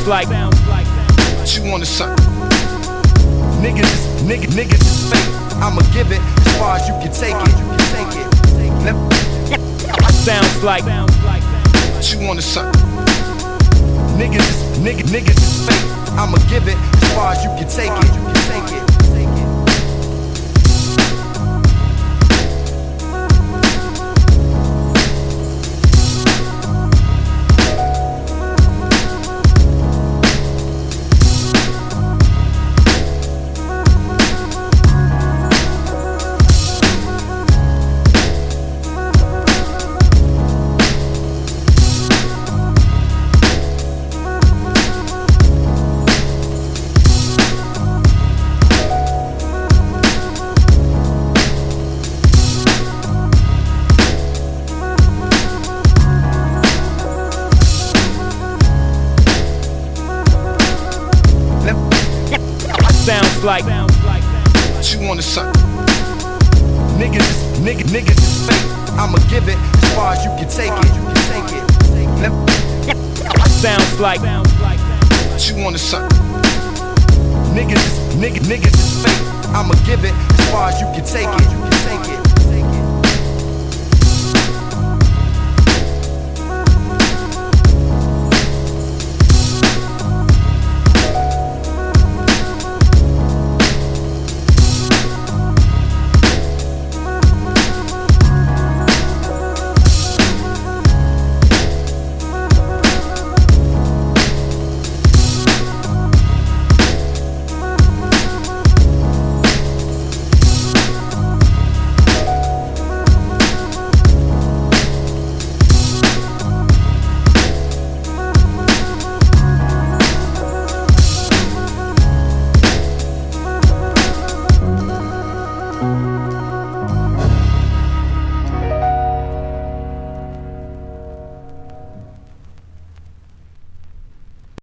What you wanna say? Niggas is fake. I'ma give it as far as you can take it. Sounds like What you wanna say? Niggas is fake. I'ma give it as far as you can take it. sounds like What you wanna say? Niggas is fake. I'ma give it as far as you can take it. sounds like What you wanna say? Niggas is fake. I'ma give it as far as you can take it.